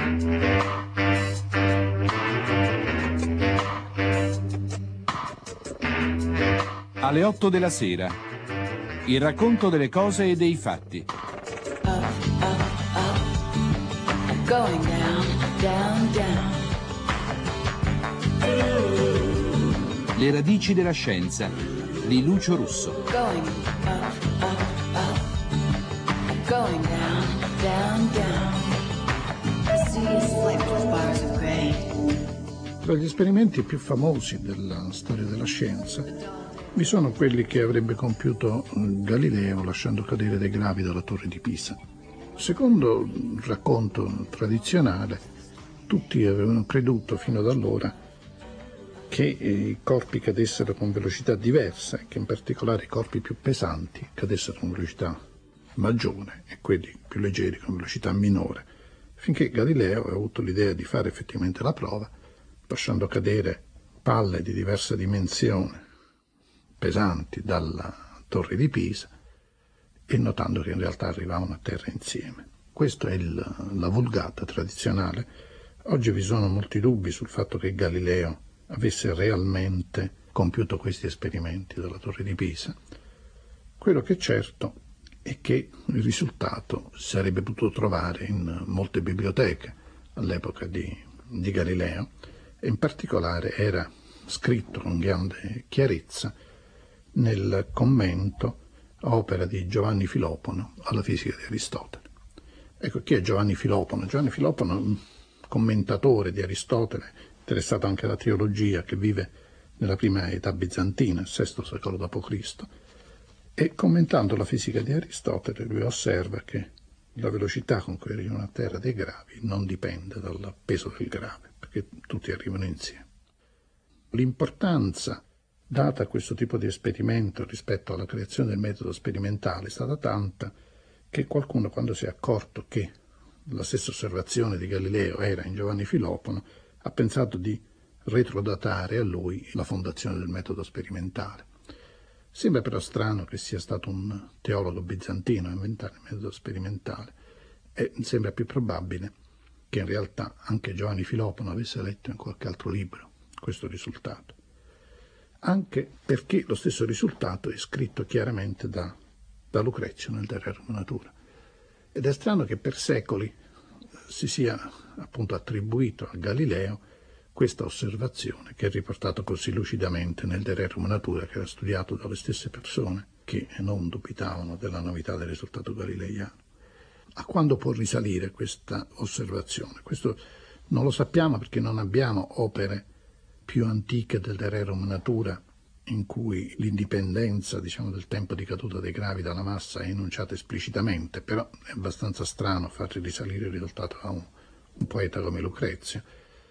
Alle 8 della sera, il racconto delle cose e dei fatti. Going down, down, down. Le radici della scienza di Lucio Russo. Going up, up, up. Going down, down, down. The sea is slick with bars of gray. Tra gli esperimenti più famosi della storia della scienza vi sono quelli che avrebbe compiuto Galileo lasciando cadere dei gravi dalla torre di Pisa. Secondo il racconto tradizionale, tutti avevano creduto fino ad allora che i corpi cadessero con velocità diverse, che in particolare i corpi più pesanti cadessero con velocità maggiore e quelli più leggeri con velocità minore, finché Galileo ha avuto l'idea di fare effettivamente la prova, lasciando cadere palle di diversa dimensione, pesanti, dalla torre di Pisa, e notando che in realtà arrivavano a terra insieme. Questa è la vulgata tradizionale. Oggi vi sono molti dubbi sul fatto che Galileo avesse realmente compiuto questi esperimenti dalla torre di Pisa. Quello che è certo è che il risultato si sarebbe potuto trovare in molte biblioteche all'epoca di Galileo, e in particolare era scritto con grande chiarezza nel commento opera di Giovanni Filopono alla fisica di Aristotele. Ecco, chi è Giovanni Filopono? Giovanni Filopono è un commentatore di Aristotele, interessato anche alla teologia, che vive nella prima età bizantina, il VI secolo d.C., e commentando la fisica di Aristotele lui osserva che la velocità con cui arrivano a terra dei gravi non dipende dal peso del grave, perché tutti arrivano insieme. L'importanza data a questo tipo di esperimento rispetto alla creazione del metodo sperimentale è stata tanta che qualcuno, quando si è accorto che la stessa osservazione di Galileo era in Giovanni Filopono, ha pensato di retrodatare a lui la fondazione del metodo sperimentale. Sembra però strano che sia stato un teologo bizantino a inventare il metodo sperimentale, e sembra più probabile che in realtà anche Giovanni Filopono avesse letto in qualche altro libro questo risultato, anche perché lo stesso risultato è scritto chiaramente da Lucrezio nel De Rerum Natura. Ed è strano che per secoli si sia appunto attribuito a Galileo questa osservazione, che è riportata così lucidamente nel De Rerum Natura, che era studiato dalle stesse persone che non dubitavano della novità del risultato galileiano. A quando può risalire questa osservazione? Questo non lo sappiamo, perché non abbiamo opere più antiche del De Rerum Natura in cui l'indipendenza, del tempo di caduta dei gravi dalla massa è enunciata esplicitamente, però è abbastanza strano far risalire il risultato a un poeta come Lucrezio.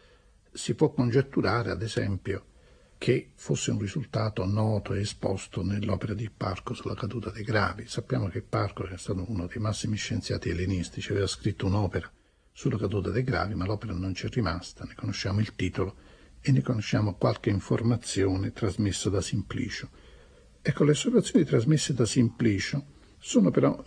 Si può congetturare, ad esempio, che fosse un risultato noto e esposto nell'opera di Hipparco sulla caduta dei gravi. Sappiamo che Hipparco, che è stato uno dei massimi scienziati ellenistici, aveva scritto un'opera sulla caduta dei gravi, ma l'opera non ci è rimasta, ne conosciamo il titolo e ne conosciamo qualche informazione trasmessa da Simplicio. Ecco, le osservazioni trasmesse da Simplicio sono però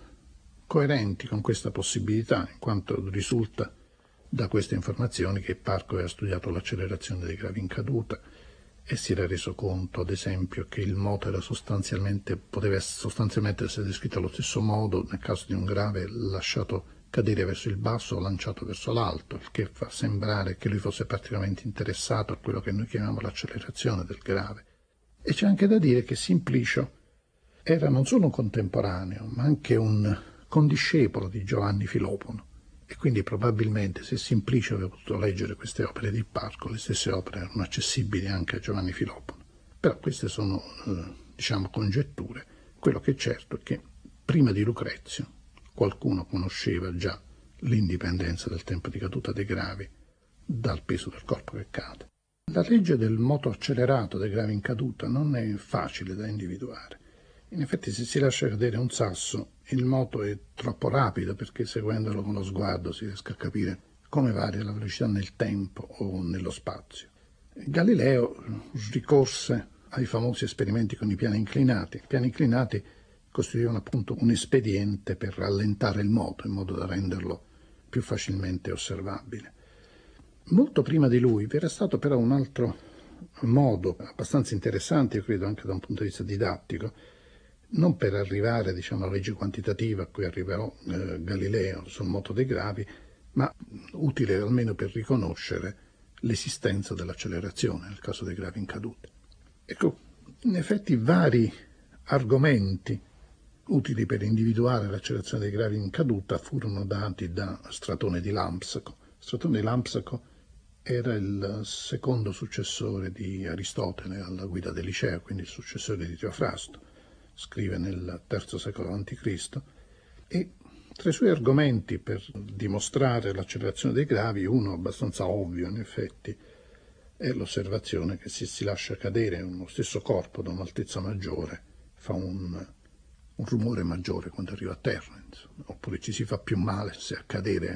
coerenti con questa possibilità, in quanto risulta da queste informazioni che Hipparco aveva studiato l'accelerazione dei gravi in caduta e si era reso conto, ad esempio, che il moto era poteva sostanzialmente essere descritto allo stesso modo nel caso di un grave lasciato cadere verso il basso o lanciato verso l'alto, il che fa sembrare che lui fosse particolarmente interessato a quello che noi chiamiamo l'accelerazione del grave. E c'è anche da dire che Simplicio era non solo un contemporaneo, ma anche un condiscepolo di Giovanni Filopono, e quindi probabilmente se Simplicio aveva potuto leggere queste opere di Hipparco, le stesse opere erano accessibili anche a Giovanni Filopono. Però queste sono, congetture. Quello che è certo è che prima di Lucrezio qualcuno conosceva già l'indipendenza del tempo di caduta dei gravi dal peso del corpo che cade. La legge del moto accelerato dei gravi in caduta non è facile da individuare. In effetti, se si lascia cadere un sasso, il moto è troppo rapido, perché seguendolo con lo sguardo si riesca a capire come varia la velocità nel tempo o nello spazio. Galileo ricorse ai famosi esperimenti con i piani inclinati. I piani inclinati costituivano appunto un espediente per rallentare il moto, in modo da renderlo più facilmente osservabile. Molto prima di lui vi era stato però un altro modo abbastanza interessante, io credo anche da un punto di vista didattico, non per arrivare alla legge quantitativa a cui arriverò Galileo sul moto dei gravi, ma utile almeno per riconoscere l'esistenza dell'accelerazione nel caso dei gravi in caduta. Ecco, in effetti vari argomenti utili per individuare l'accelerazione dei gravi in caduta furono dati da Stratone di Lampsaco. Stratone di Lampsaco era il secondo successore di Aristotele alla guida del Liceo, quindi il successore di Teofrasto. Scrive nel III secolo a.C. e tra i suoi argomenti per dimostrare l'accelerazione dei gravi, uno abbastanza ovvio in effetti, è l'osservazione che se si lascia cadere uno stesso corpo da un'altezza maggiore fa un rumore maggiore quando arriva a terra, oppure ci si fa più male se a cadere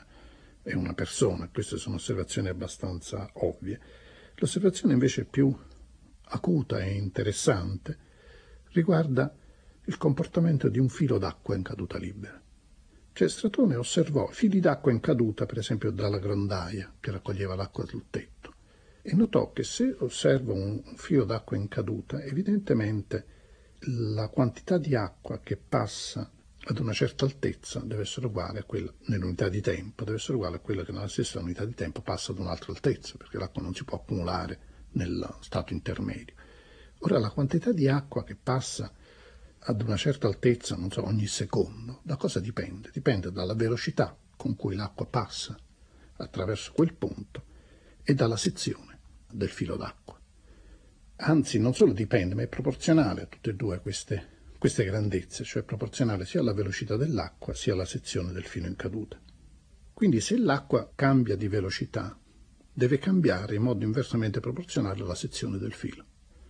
è una persona. Queste sono osservazioni abbastanza ovvie. L'osservazione invece più acuta e interessante riguarda il comportamento di un filo d'acqua in caduta libera. Cioè Stratone osservò fili d'acqua in caduta, per esempio dalla grondaia che raccoglieva l'acqua sul tetto, e notò che se osservo un filo d'acqua in caduta, evidentemente la quantità di acqua che passa ad una certa altezza deve essere uguale a quella, nell'unità di tempo, deve essere uguale a quella che nella stessa unità di tempo passa ad un'altra altezza, perché l'acqua non si può accumulare nel stato intermedio. Ora, la quantità di acqua che passa ad una certa altezza, non so, ogni secondo, da cosa dipende? Dipende dalla velocità con cui l'acqua passa attraverso quel punto e dalla sezione del filo d'acqua. Anzi, non solo dipende, ma è proporzionale a tutte e due queste grandezze, cioè proporzionale sia alla velocità dell'acqua sia alla sezione del filo in caduta. Quindi se l'acqua cambia di velocità, deve cambiare in modo inversamente proporzionale alla sezione del filo.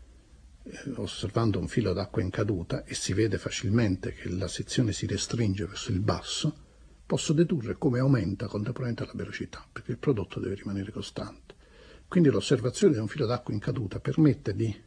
Osservando un filo d'acqua in caduta, e si vede facilmente che la sezione si restringe verso il basso, posso dedurre come aumenta contemporaneamente la velocità, perché il prodotto deve rimanere costante. Quindi l'osservazione di un filo d'acqua in caduta permette di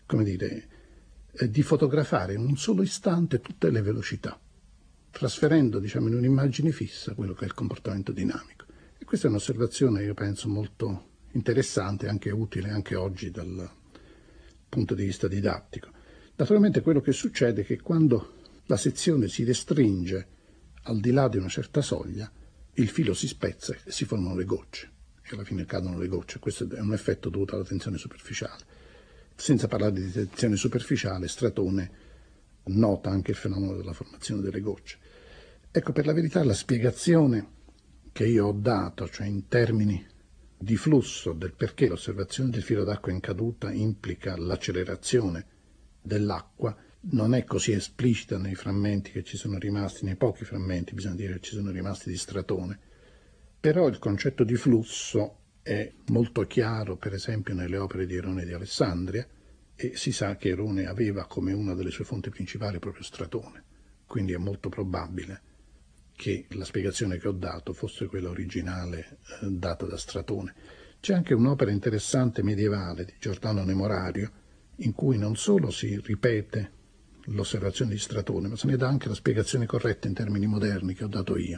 fotografare in un solo istante tutte le velocità, trasferendo in un'immagine fissa quello che è il comportamento dinamico. E questa è un'osservazione, io penso, molto interessante, anche utile anche oggi dal punto di vista didattico. Naturalmente quello che succede è che quando la sezione si restringe al di là di una certa soglia, il filo si spezza e si formano le gocce, e alla fine cadono le gocce. Questo è un effetto dovuto alla tensione superficiale. Senza parlare di tensione superficiale, Stratone nota anche il fenomeno della formazione delle gocce. Ecco, per la verità la spiegazione che io ho dato, cioè in termini di flusso del perché l'osservazione del filo d'acqua in caduta implica l'accelerazione dell'acqua, non è così esplicita nei frammenti che ci sono rimasti, nei pochi frammenti, bisogna dire, che ci sono rimasti di Stratone, però il concetto di flusso è molto chiaro, per esempio, nelle opere di Erone di Alessandria, e si sa che Erone aveva come una delle sue fonti principali proprio Stratone, quindi è molto probabile che la spiegazione che ho dato fosse quella originale data da Stratone. C'è anche un'opera interessante medievale di Giordano Nemorario, in cui non solo si ripete l'osservazione di Stratone, ma se ne dà anche la spiegazione corretta in termini moderni che ho dato io.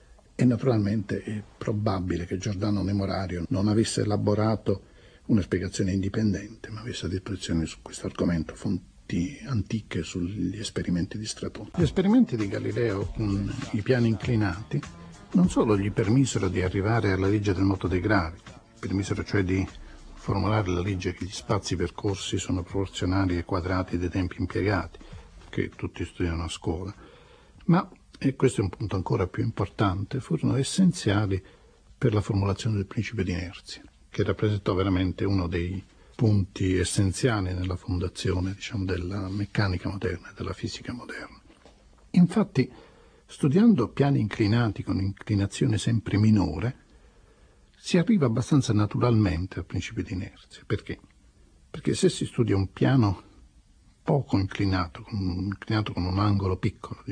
E naturalmente è probabile che Giordano Nemorario non avesse elaborato una spiegazione indipendente, ma avesse a disposizione su questo argomento fonti antiche sugli esperimenti di Stratone. Gli esperimenti di Galileo con i piani inclinati non solo gli permisero di arrivare alla legge del moto dei gravi, permisero cioè di formulare la legge che gli spazi percorsi sono proporzionali ai quadrati dei tempi impiegati, che tutti studiano a scuola, ma, e questo è un punto ancora più importante, furono essenziali per la formulazione del principio di inerzia, che rappresentò veramente uno dei punti essenziali nella fondazione, della meccanica moderna e della fisica moderna. Infatti, studiando piani inclinati con inclinazione sempre minore, si arriva abbastanza naturalmente al principio di inerzia. Perché? Perché se si studia un piano poco inclinato con un angolo piccolo,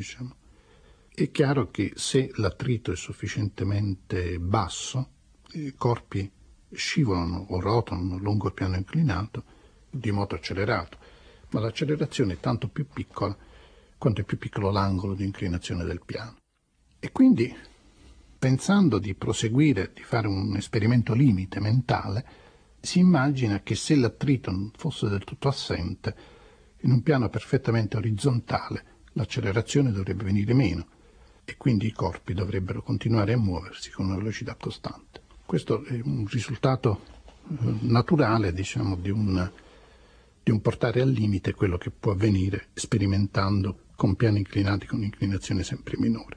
è chiaro che se l'attrito è sufficientemente basso, i corpi scivolano o rotano lungo il piano inclinato di moto accelerato, ma l'accelerazione è tanto più piccola quanto è più piccolo l'angolo di inclinazione del piano. E quindi pensando di proseguire, di fare un esperimento limite mentale, si immagina che se l'attrito non fosse del tutto assente, in un piano perfettamente orizzontale, l'accelerazione dovrebbe venire meno e quindi i corpi dovrebbero continuare a muoversi con una velocità costante. Questo è un risultato naturale, diciamo, di un portare al limite quello che può avvenire sperimentando con piani inclinati con inclinazione sempre minore.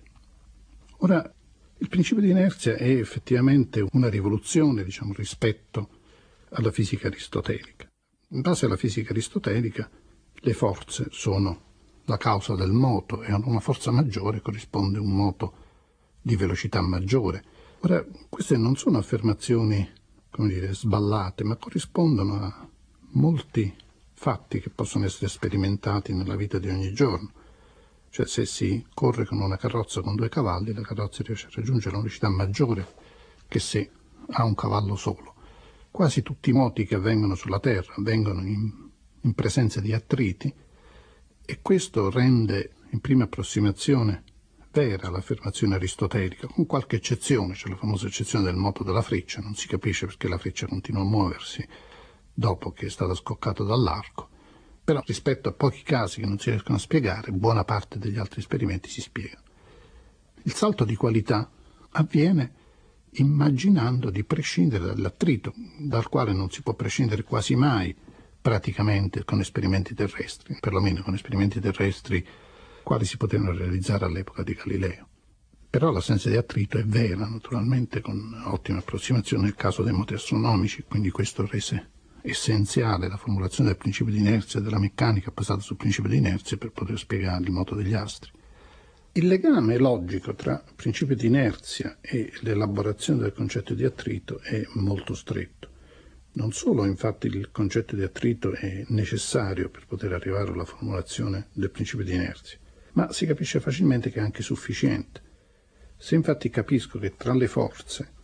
Ora, il principio di inerzia è effettivamente una rivoluzione, diciamo, rispetto alla fisica aristotelica. In base alla fisica aristotelica, le forze sono la causa del moto e a una forza maggiore corrisponde un moto di velocità maggiore. Ora, queste non sono affermazioni, come dire, sballate, ma corrispondono a molti fatti che possono essere sperimentati nella vita di ogni giorno. Cioè, se si corre con una carrozza con 2 cavalli, la carrozza riesce a raggiungere una velocità maggiore che se ha un cavallo solo. Quasi tutti i moti che avvengono sulla Terra avvengono in presenza di attriti e questo rende in prima approssimazione vera l'affermazione aristotelica, con qualche eccezione, c'è la famosa eccezione del moto della freccia, non si capisce perché la freccia continua a muoversi dopo che è stata scoccata dall'arco, però rispetto a pochi casi che non si riescono a spiegare, buona parte degli altri esperimenti si spiegano. Il salto di qualità avviene immaginando di prescindere dall'attrito, dal quale non si può prescindere quasi mai praticamente con esperimenti terrestri, perlomeno con esperimenti terrestri quali si potevano realizzare all'epoca di Galileo. Però l'assenza di attrito è vera, naturalmente, con ottima approssimazione nel caso dei moti astronomici, quindi questo rese essenziale la formulazione del principio di inerzia della meccanica basata sul principio di inerzia per poter spiegare il moto degli astri. Il legame logico tra principio di inerzia e l'elaborazione del concetto di attrito è molto stretto. Non solo, infatti, il concetto di attrito è necessario per poter arrivare alla formulazione del principio di inerzia, ma si capisce facilmente che è anche sufficiente. Se infatti capisco che tra le forze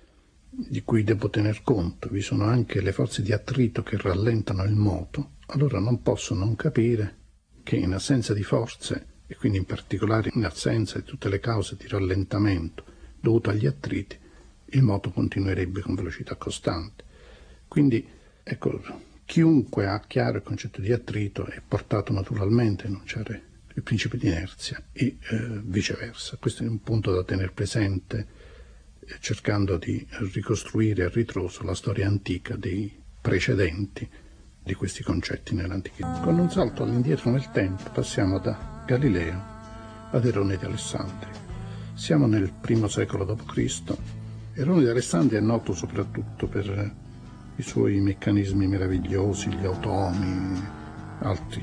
di cui devo tener conto vi sono anche le forze di attrito che rallentano il moto, allora non posso non capire che in assenza di forze, e quindi in particolare in assenza di tutte le cause di rallentamento dovute agli attriti, il moto continuerebbe con velocità costante. Quindi, ecco, chiunque ha chiaro il concetto di attrito è portato naturalmente a enunciare il principio di inerzia e viceversa. Questo è un punto da tenere presente cercando di ricostruire a ritroso la storia antica dei precedenti di questi concetti nell'antichità. Con un salto all'indietro nel tempo passiamo da Galileo ad Erone di Alessandria. Siamo nel I secolo d.C. Erone di Alessandria è noto soprattutto per i suoi meccanismi meravigliosi, gli automi, altri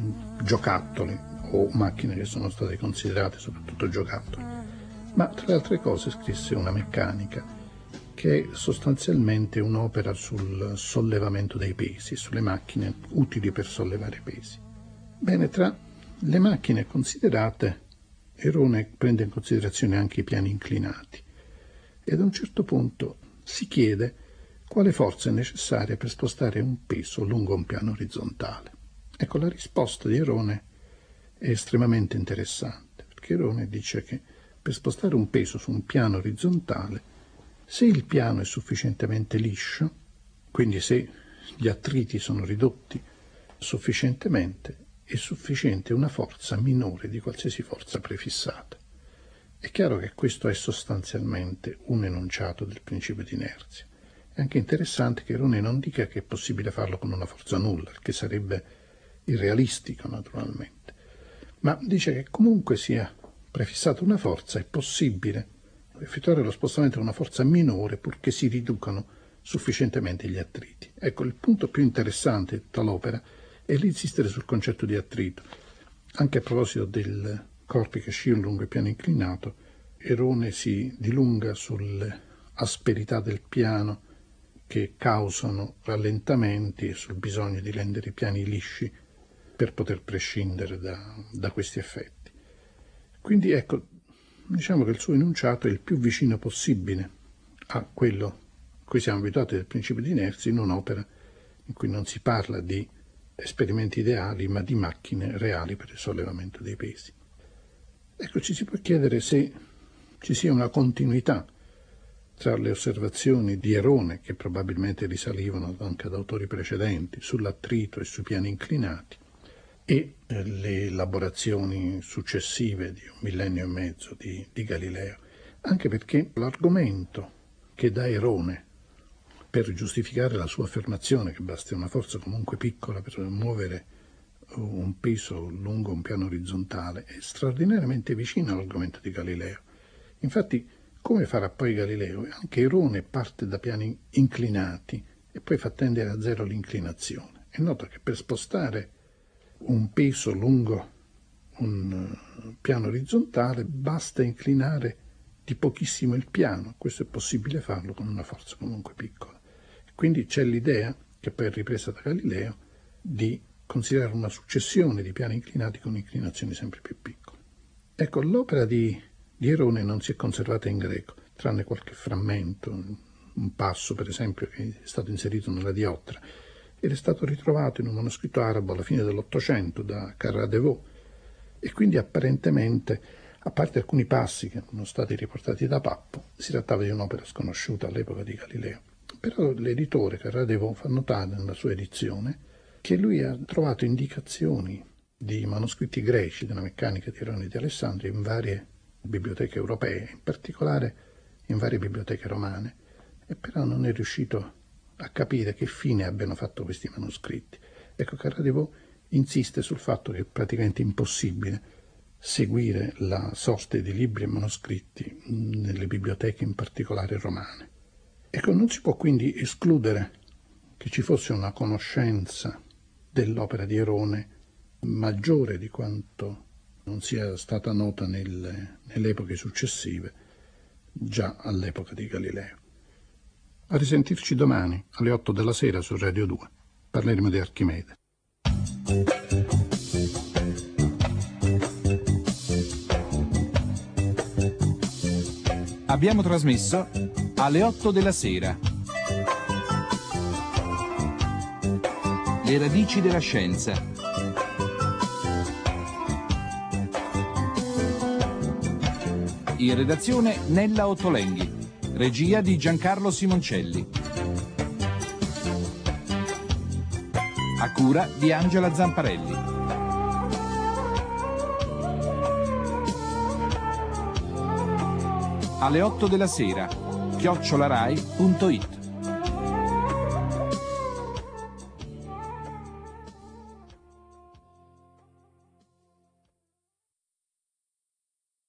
giocattoli o macchine che sono state considerate soprattutto giocattoli. Ma tra le altre cose scrisse una meccanica che è sostanzialmente un'opera sul sollevamento dei pesi, sulle macchine utili per sollevare pesi. Bene, tra le macchine considerate, Erone prende in considerazione anche i piani inclinati e ad un certo punto si chiede quale forza è necessaria per spostare un peso lungo un piano orizzontale. Ecco, la risposta di Erone è estremamente interessante, perché Erone dice che per spostare un peso su un piano orizzontale, se il piano è sufficientemente liscio, quindi se gli attriti sono ridotti sufficientemente, è sufficiente una forza minore di qualsiasi forza prefissata. È chiaro che questo è sostanzialmente un enunciato del principio di inerzia. È anche interessante che Erone non dica che è possibile farlo con una forza nulla, perché sarebbe irrealistico naturalmente, ma dice che comunque sia prefissata una forza è possibile effettuare lo spostamento di una forza minore purché si riducano sufficientemente gli attriti. Ecco, il punto più interessante di tutta l'opera è l'insistere sul concetto di attrito. Anche a proposito dei corpi che scivolano lungo il piano inclinato, Erone si dilunga sull'asperità del piano che causano rallentamenti e sul bisogno di rendere i piani lisci per poter prescindere da questi effetti. Quindi ecco, diciamo che il suo enunciato è il più vicino possibile a quello a cui siamo abituati del principio di inerzia in un'opera in cui non si parla di esperimenti ideali ma di macchine reali per il sollevamento dei pesi. Ecco, ci si può chiedere se ci sia una continuità tra le osservazioni di Erone, che probabilmente risalivano anche ad autori precedenti, sull'attrito e sui piani inclinati, e le elaborazioni successive di 1 millennio e mezzo di Galileo, anche perché l'argomento che dà Erone per giustificare la sua affermazione che basti una forza comunque piccola per muovere un peso lungo un piano orizzontale è straordinariamente vicino all'argomento di Galileo. Infatti, come farà poi Galileo, anche Erone parte da piani inclinati e poi fa tendere a zero l'inclinazione. E nota che per spostare un peso lungo un piano orizzontale basta inclinare di pochissimo il piano. Questo è possibile farlo con una forza comunque piccola. Quindi c'è l'idea, che poi è ripresa da Galileo, di considerare una successione di piani inclinati con inclinazioni sempre più piccole. Ecco, l'opera di Erone non si è conservata in greco, tranne qualche frammento, un passo per esempio che è stato inserito nella Diottra, ed è stato ritrovato in un manoscritto arabo alla fine dell'Ottocento da Carradevaux, e quindi apparentemente, a parte alcuni passi che erano stati riportati da Pappo, si trattava di un'opera sconosciuta all'epoca di Galileo. Però l'editore Carradevaux fa notare nella sua edizione che lui ha trovato indicazioni di manoscritti greci della meccanica di Erone di Alessandria in varie biblioteche europee, in particolare in varie biblioteche romane, e però non è riuscito a capire che fine abbiano fatto questi manoscritti. Ecco, Carradevaux insiste sul fatto che è praticamente impossibile seguire la sorte di libri e manoscritti nelle biblioteche, in particolare romane. Ecco, non si può quindi escludere che ci fosse una conoscenza dell'opera di Erone maggiore di quanto non sia stata nota nelle epoche successive, già all'epoca di Galileo. A risentirci domani alle 8 della sera su Radio 2. Parleremo di Archimede. Abbiamo trasmesso alle 8 della sera. Le radici della scienza. In redazione Nella Ottolenghi. Regia di Giancarlo Simoncelli. A cura di Angela Zamparelli. Alle 8 della sera, @rai.it.